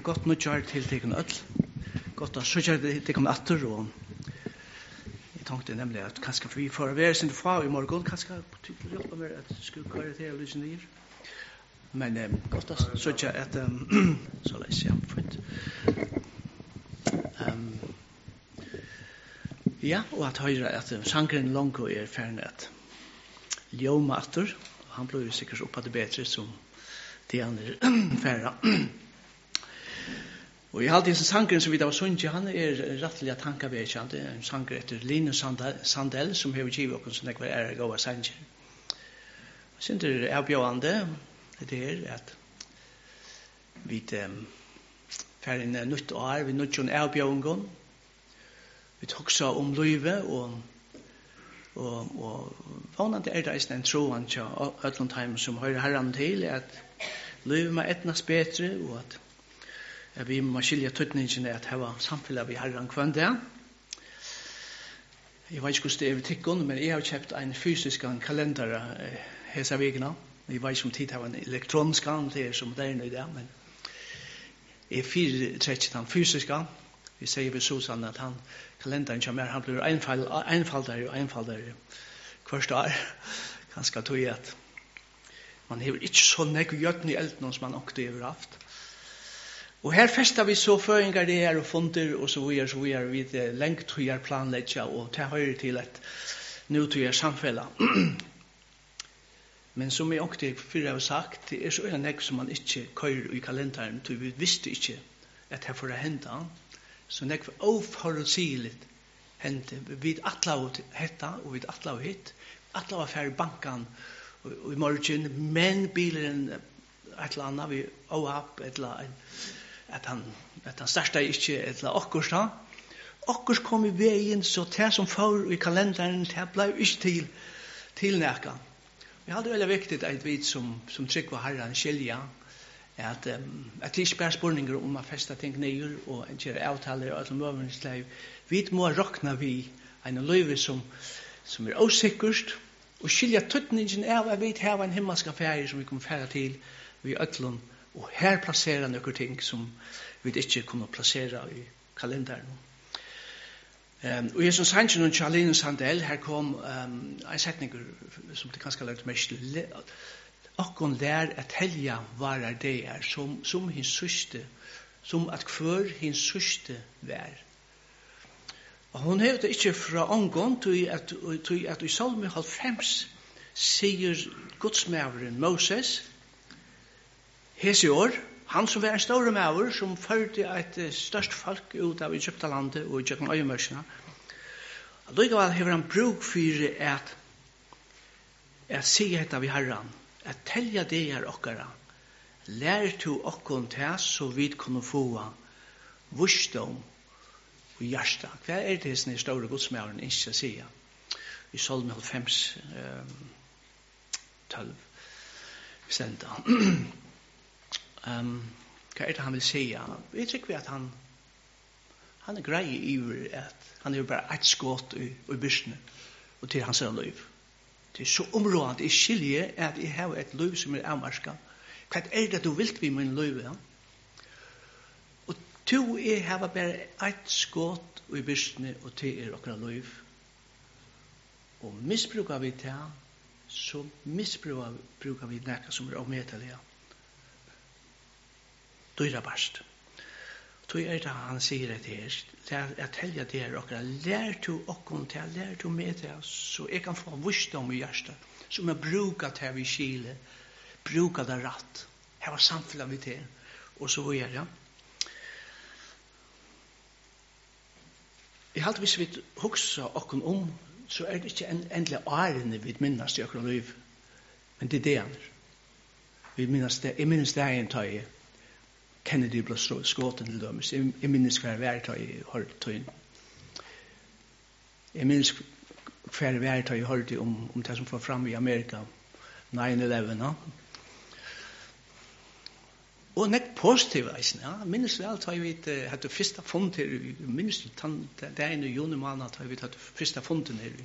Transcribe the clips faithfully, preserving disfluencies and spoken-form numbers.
gott nødjar til tekken öll. Gott at søkja tekken atter, og jeg tenkte nemlig at kanskje vi får være sin fra i morgen, kanskje til å hjelpe meg at skulle karaktere lysen nyer. Men um, godt at søkja at, um, så la jeg se, fint. Um, ja, og at høyre at um, sangren Longo er ferdig at ljoma atter, han blir jo sikkert oppad bedre som det han er ferdig. Og jeg halte en sangren som vi da var sunnet, han er rettelig at han kan være kjent. Det er en sanger etter Line Sandell, som har givet oss som det var ære gode sanger. Jeg synes det er avbjørende, det er at vi um, fer inn nytt år, vi nødt til en avbjørende. Vi tok så om livet, og, og, og vannet er det en troen til Øtlandheim som hører herren til, at livet må etnes bedre, og at ja, vi må skilja tøtningen at hava samfunnet vi herren kvann det. Jeg vet ikke hvordan det er ved tikkene, men jeg har kjøpt en fysisk kalender eh, hese vegene. Jeg vet ikke om tid har en elektronisk det er som det er i det, men jeg fyretrekker den fysiske. Vi sier ved Susan at han, kalenderen kommer, han blir einfaldere og einfaldere hvert år. Ganske tog at man har ikke så nekve gjøtten i elden som man også har haft. Og her festar vi så føringar det her og fonder og så videre, så videre, vi det lengt tøyer planleggja og ta høyre til et nutøyer samfella. Men som jeg også før har sagt, det er så en nek som man ikke køyrer i kalenderen, så vi visste ikke at det får hende. Så nek var oforutsigelig hente. Vi vet atla av hetta, og vi vet atla av hitt. Atla av færre bankan og i morgen, men bilen et eller annet, vi opp et eller annet, at han, at han starta ikke et eller okkurs da. Okkurs kom i veien, så det som får i kalenderen, det ble ikke til, til nækka. Vi hadde veldig viktig at vi som, som trygg var herren skilja, at, um, at det ikke bare spurninger om å feste ting nyer og gjøre avtaler og alle møvningsleiv. Vi må råkna vi en løyve som, som er osikkerst, og skilja tøtningen av at vi har en himmelska ferie som vi kommer fære til vi øtlund, og her placerer noen ting som vi ikke kunne placera i kalenderen. Um, og jeg som sannsyn og Charlene Sandell, her kom um, en setning som det kanskje lagt mest til. Akkon lær at helja varar det er som, som hins syste, som at hver hins syste vær. Og hun hever det ikke fra ångon til at, til at i Salme halvfems sier godsmæveren Moses, hese år, han som var en store maver, som førte et størst folk ut av Egyptalandet og Egypten øyemørsene. Og likevel hever han bruk for at at se etter vi herran, at telja det er okkara, lær to okkon til så vi kunne få vursdom og hjärsta. Hva er det som er store godsmæveren ikke å si? I Salme halvfems, tolv, senda. Um, hva er det han vil si? Vi tykker at han han er grei i at han er bare et skått i, i byrsene og til hans liv. Det er så områdende i skilje at jeg har et liv som er avmarska. Hva er det du vil vi med en liv? Ja? Og to er har bare et skått i byrsene og til er okra liv. Og misbrukar vi det, så misbrukar vi nekka som er omhetelige. Dyra barst. Tog er det han sier det her, at telja det er okra, lær to okkon til, lær to med til, så jeg kan få vursdom i hjertet, som jeg brukar til vi skile, brukar det ratt, her var samfunnet vi til, og så er det. Jeg halte hvis vi huksa okkon om, så er det ikke en, endelig ærende vi minnast i okra liv, men det er det han. Vi minnes det, jeg minnes det her en tøye, Kennedy ble skåten til dømes. Jeg, jeg minnes hver værtøy i Hordtøyen. Jeg minnes hver værtøy i Hordtøy om, om det som får fram i Amerika, nine eleven. Ja. Og nekk positiv, ja. Jeg minnes vel at vi uh, hadde første fond her. Jeg minnes det er en i juni måned at vi hadde første fonden her.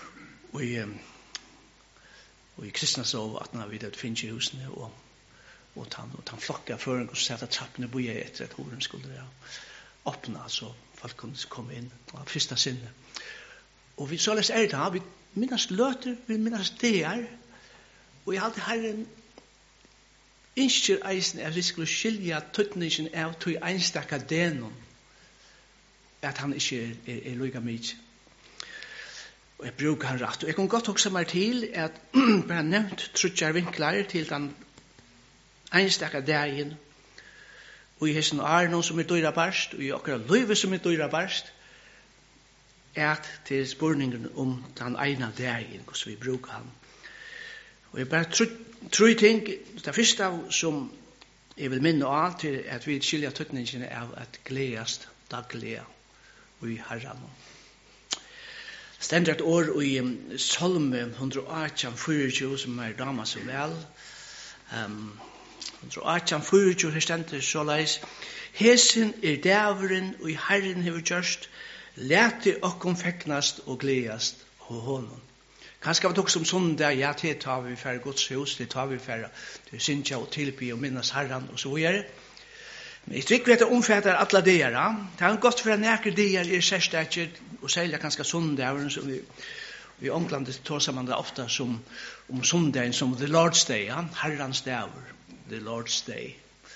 Og i, um, og i kristna så at vi hadde finnes i husene og och han och han flockar för och sätta trappen i boje efter att horen skulle ja öppna så folk kunde komma in och första sinne. Och vi så läs är det vi minnas löter, vi minnas det och jag hade Herren inskjer eisen at vi skulle skilja tøtningen av tog einstakka denon at han ikke er, er, er loika mykje. Og jeg bruker han rett. Og jeg kan godt også meg til at bare nevnt trutjar vinklar til den einstakka dagen og i hessen Arnon som er døyra barst og i akkurat løyve som er døyra barst at til spurningen om den ena dagen hvordan vi bruker han. Og jeg bare tror Tror ting, det første som jeg vil minne av til at vi skiljer tøtningene av at gledast daglig og i Herren. Stendt et år i Salme one eighteen twenty-four som er dama så vel. Um, one eighteen twenty-four her stendt så leis. Hesen er dæveren og i Herren hever gjørst, lete okkom feknast og gledast og honom. Kanskje vi tok som sondag, ja, det tar vi for Guds hus, det tar vi for til Sintja og tilby og minnes Herren og så videre. Men jeg tror ikke at det omfatter alle dier. Det er godt for at nækker dier er særstekker, og særlig kanskje sondag, som vi, vi i England tar sammen det ofte som, om sondagen som the Lord's Day, ja? Herrens dager, the Lord's Day.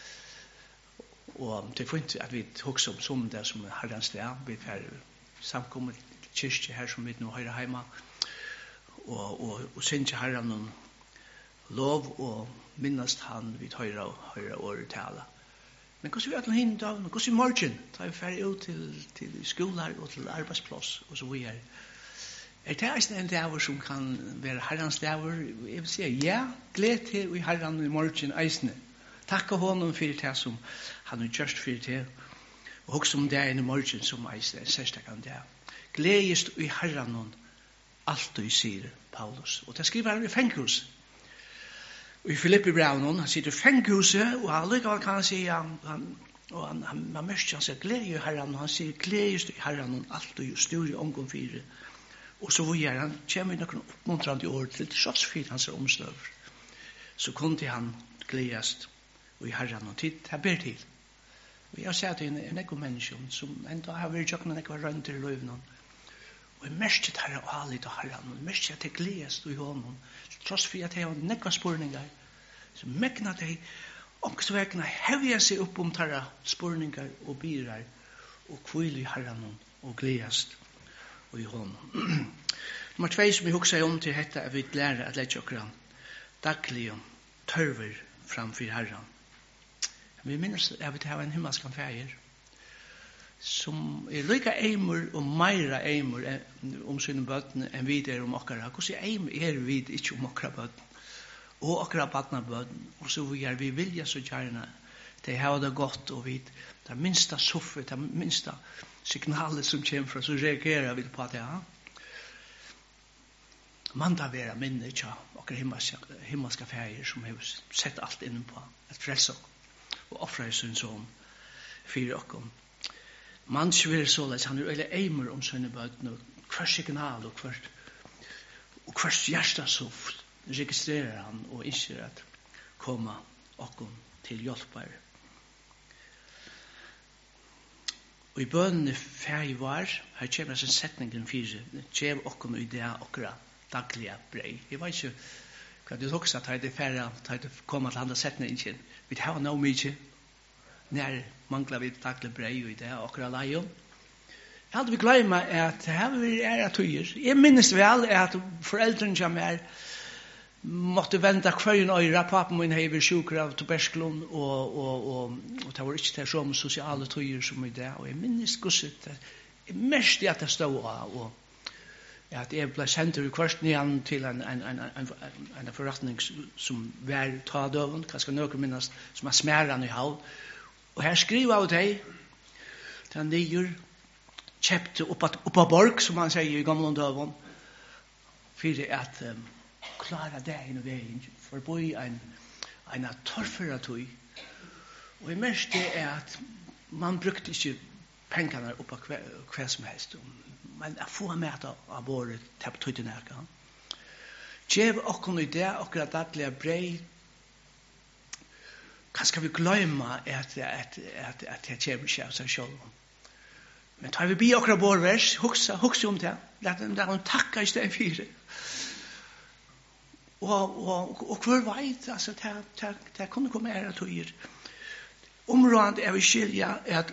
Og det er fint at vi tok som sondag som Herrens dag, vi får samkommet kyrkje her som vi nå har hjemme, og og og synge Herren om lov og minnast han vid høyra høyra året tala. Men hvordan vi at hin dag, hvordan vi morgen, tar vi ferdig ut til til skoler og til arbeidsplass og så videre. Er det eisen en dager som kan være Herrens dager? Jeg vil si ja, gled til i Herren i morgen eisene. Takk honom for det som han har gjort for det. Og også om dagen i morgen som eisene, en særstakken dag. Gledest i Herren allt og sier Paulus. Og det skriver han i fenghuset. Og i Filippi Brown, han sitter i fenghuset, og han likevel kan han si, han, han, og han, han, han mørker, han sier glede i Herren, og han sier gledest i Herren, allt og styr i omgång fire. Og så hvor han kommer i noen oppmuntrande ord til tross for hans omstøver. Så kunne han gledest i Herren, og tid, det ber til. Og jeg har sett en, en ekko menneske, som enda har vært jokken en ekko rønt i løyvene, og jeg merket herre og alit og herren, og jeg merket at jeg gledest i hånden, tross for at jeg har nekva spurningar, så mekna at jeg omkstvekkene hevja seg opp om tarra spurningar og birar, og kvil i herren og gledest i hånden. Nummer tvei som jeg hukser om til dette er vi lærer at lett jokkran daglig og tørver framfor herren. Vi minnes at vi har en himmelskan feir, som er lika eimur og meira eimur om sine bøtene enn vi er om okkara. Hvordan eimur er vi ikke om okkara bøtene? Og okkara badna bøtene. Og så vi er vi vilja så gjerne. De har det godt og vi det minsta suffer, det minsta signalet som kommer fra, så reagerer vi på det. Ja? Man da vera minne ikke okkara himmelska, himmelska feir som har sett alt inne på et frelse og offra i sin sånn fyrir okkom. Man vil såleis, han er øyla eimer om sønne bøten, og hver signal, og hver, og hver hjärsta så registrerer han, og innskjer at koma okkom til hjelpar. Og i bønene færg var, her kommer en setningen fire, gjev okkom i det okra dagliga brei. Jeg vet ikke hva du også at det er færg, at det kommer til andre setningen, vi har nå mykje, när manglar vi daglig brei og i det okra leion. Jeg hadde vi glemma at her vi er at tøyer. Jeg minnes vel at foreldren som er måtte vente kvarjen øyra. Pappen min hever sjuker av tuberklon og, og, og, og det var ikke det som sosiale tøyer som i det. Og jeg minnes gusset jeg mest at det stod av og at jeg ble sendt i kvarsten igjen til en, en, en, en, en forretning som var tadøven, kanskje noen minnes som er smæren i hav. Og her skriver av deg, den nyer kjepte oppa borg, som man sier i gamle døven, for at um, klara dagen og veien, for å bo i en, en torferatøy. Og i mest det er at man brukte ikke pengene oppa hver, hver som helst, men jeg får med av båret til på tøytenærka. Gjev okkon i det, okra daglige brei, kanskje vi glömma at, at, at, at jeg kommer ikke av seg selv. Men tar vi bi akkurat bårvers, huksa, huksa om det, lad dem takka i stedet fire. Og, og, og hver veit, altså, det, det, det kunne komme her at høyre. Området er vi skilja at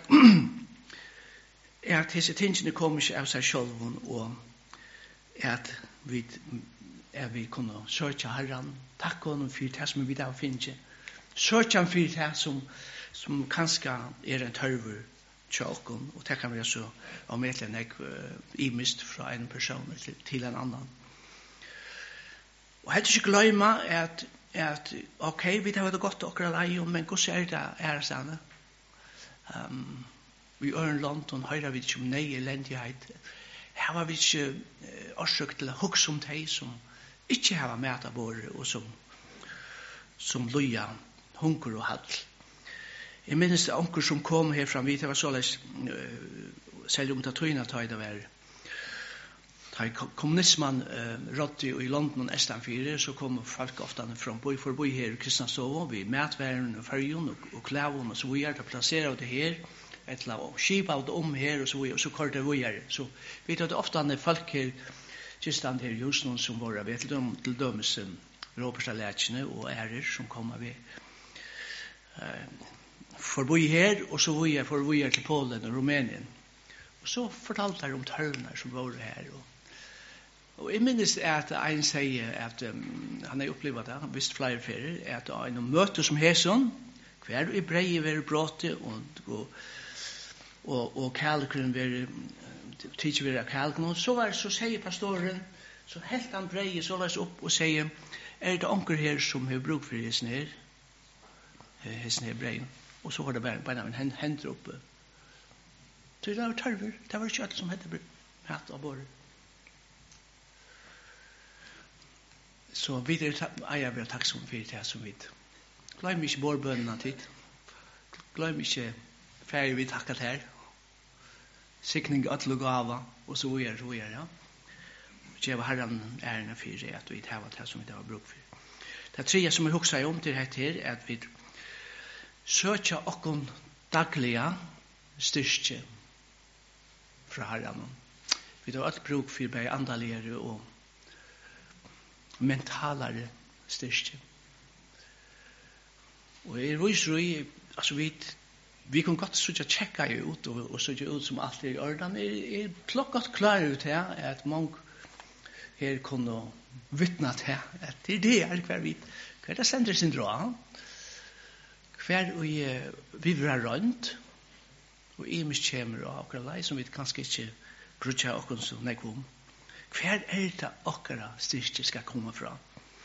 at disse tingene kommer ikke av seg selv, og at vi, at vi kunne søke Herren, takke honom for det som vi da finner, søke ham for det som, som kanskje er en tørver tjåken, og det kan være så om et eller annet uh, imist fra en person til, til en annan. Og jeg ikke glemme at, at ok, vi har det godt akkurat leie, men hvordan er det er sånn? Um, vi er en London, høyre vi ikke om nei elendighet. Her var vi ikke uh, årsøk til å hukse om de som ikke har med av våre, og som, som loja, hunker og hall. Jeg minnes det anker som kom herfra, vi det var såleis, uh, selv om det tøyna tøy det var, da kommunismen uh, rådde i London og Estland fire, så kom folk ofte fra boi for boi her i Kristianså, vi matværen og fyrjon og, og klævun og så videre, til å plassere det her, et eller annet skip av det om her og så videre, og så kort det videre. Så vi tar det ofte andre folk her, kystan her i husen som var ved til dem, til dømes um, råperstalætsene og ærer som kommer ved uh, for boi her, og så videre, for videre til Polen og Rumænien. Og så fortalte de om tørner som var her, og Og jeg minnes at en sier at um, han har opplevd det, han har visst flere ferier, at en møte som hæsson, hver i brei være bråte, og, og, og, og kalkeren være, tidsi være kalkeren, så var så sier pastoren, så helt han brei så las opp og sier, er det onker her som har bruk for hæsen her, hæsen her brei, og så var det bare, bare en hender oppe. Så det var tørver, det var ikke alt som hette hatt av båret. Så vi er eier vi er takksom for det som vi. Glem ikke bårbønene tid. Glem ikke ferie vi takket her. Sikning at lugava og så videre, så videre, ja. Gjeva Herren ærene for det at vi tar det som vi har bruk for. Det tredje som jeg husker om til dette her er at vi søker okken daglige styrke fra Herren. Vi har alt bruk for bare andaligere og mentalare styrke. Og jeg viser jo, altså vi, vi kan godt så tjekka ut og, og så ut som alt er i orden. Jeg er plukket klar ut her at mange her kunne vittna til at det er det er hver vi, hver det sender sin dra. Hver vi, vi vil ha rønt og i mis kjemer og akkurat lei som vi kanskje ikke brukja okkur som nekvom. Hver er det okkara styrke skal komme fra?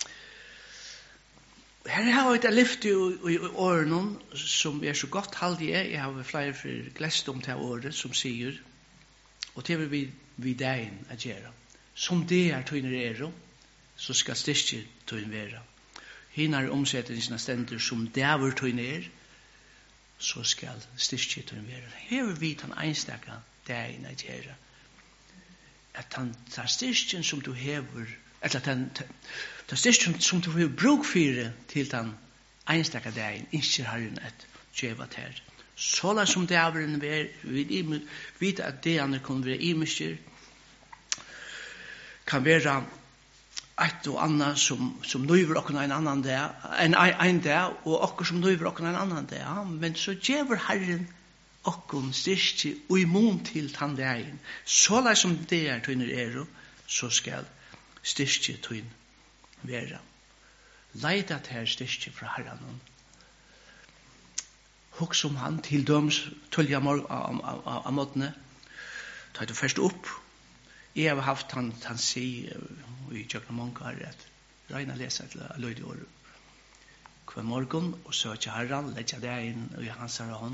Her har vi et lyft i årene som er så godt haldige. Jeg har flere for glest om til året som sier, og det vil vi, vi dagen at gjøre. Som det er tøyner er, så skal styrke tøyner være. Hinar omsetningsna stender som det er tøyner, så skal styrke tøyner være. Her vil vi ta en enstaka dagen at gjøre. At han tar styrken som du hever, eller at han tar styrken som du hever bruk for til den einstakka dagen, innskjer Herren et djeva ter. Såla som det er vi vet at det han kan være imisker, kan være et og annet som, som nøyver okken en annan dag, en, en dag, og okker som nøyver okken en annan dag, men så djever Herren okkom styrke og immun til tann dagen. Så la som det er tøyner er, så skal styrke tøyn være. Leida til her styrke fra Herren. Hoks om han til døms tølja av måtene. Ta det først opp. Jeg har haft han, han si i tjøkna mongar at Reina leser til løyde år hver morgen og søkja Herren, letja dagen og i hans hånd.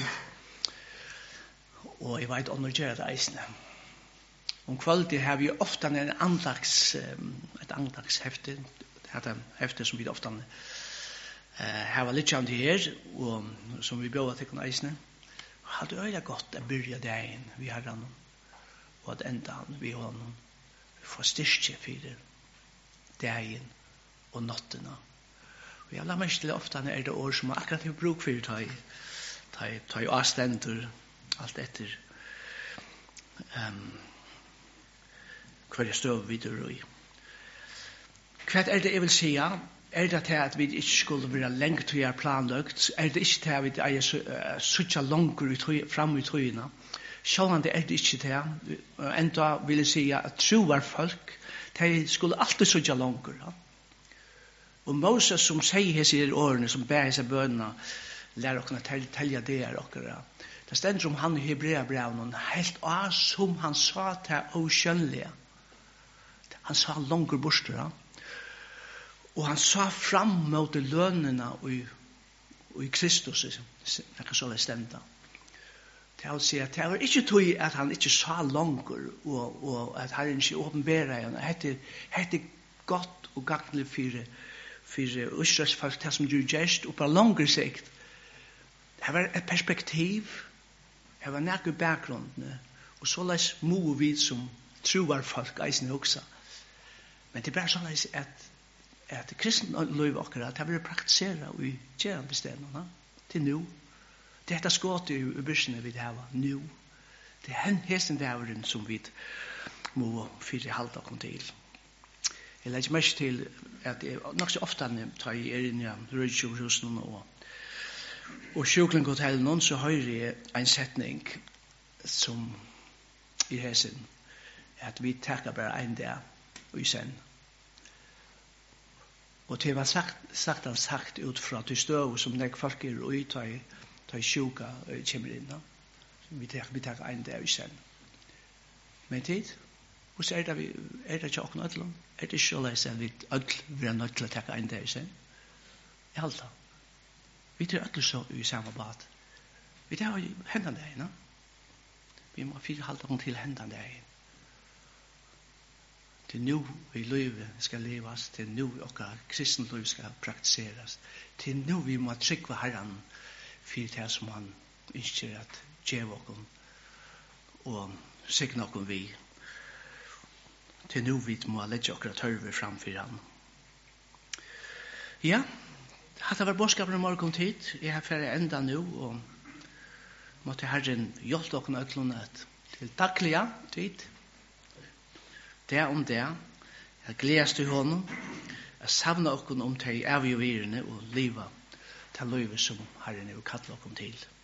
Og jeg vet om å gjøre det eisene. Om kvalitet har vi ofte en andags, et andagshefte, det er hefte som vi ofte har vært litt kjent her, og som vi bjør til eisene. Og hadde øyne godt å begynne dagen vi har han, og at enda han vi har han, vi får styrke for dagen og nattene. Og jeg lar meg til ofte når er det år som man akkurat har bruk for ta i, ta i, ta i avstender, alt etter um, hva jeg støv videre i. Hva er det jeg vil si? Er det til at vi ikke skulle være lengt til å gjøre planløgt? Er det ikke til at vi er suttje langer frem i trøyene? Sjålande det er det ikke til. Enda vil jeg si at troer folk, de skulle alltid suttje langer. Ja? Og Moses som sier hese årene, som ber hese bønene, lærer oss å telja det her okkara. Det stender om han i Hebrea-brevnen, helt av som han sa til å skjønnelige. Han sa langer borster, ja. Og han sa fram mot lønene i, i Kristus, det kan så det stende. Det vil si at det var ikke tog at han ikke sa langer, og, og at han ikke åpenberer igjen. Det er godt og gagnlig for, for Østræsfolk, det som du gjørst, og på langere sikt. Det var et perspektiv, det var nærke bakgrunnen, og så les må vi som troer folk eisen også. Men det er bare sånn at at kristen løyve akkurat, det har vært praktiseret i kjærende stedene, til nå. Det er dette skått i byrsene vi har nå. Det er den hesten dæveren som vi må fyre halte oss til. Jeg legger mest til at jeg nok så ofte tar jeg er inn i rødsjøverhusen og og sjuklingshotellen, så hører jeg en setning som i hesten, at vi takker bare en dag og i sen. Og det var sagt, sagt og sagt ut fra til støv som nek folk er ui, ta i, ta i sjuka kommer inn. Vi tar, vi tar en dag i sen. Men tid, hvordan er det, vi, er det ikke åkne ødelen? Er det ikke så leis at vi ødel vil ha nødt til å ta en dag i sen? I alt da. Vi tar ødel så i samme bad. Vi tar hendene deg, no? Vi må fyre halte til hendene deg. Til nu vi livet skal levas, til nu okkar kristen liv skal praktiseras, til nu vi må trykva Herren for det som han ønsker at gjeva okkom og signa okkom vi. Til nu vi må letja okkar tørve framfor han. Ja, hatt det var bådskapen i morgon tid. Jeg har ferdig enda nu, og måtte Herren hjelpe okkom øtlånet til daglige tid. Det om det, jeg gledes til honom, jeg savner okkur om til avgjørende og livet til livet som Herren vil kalle okkur til.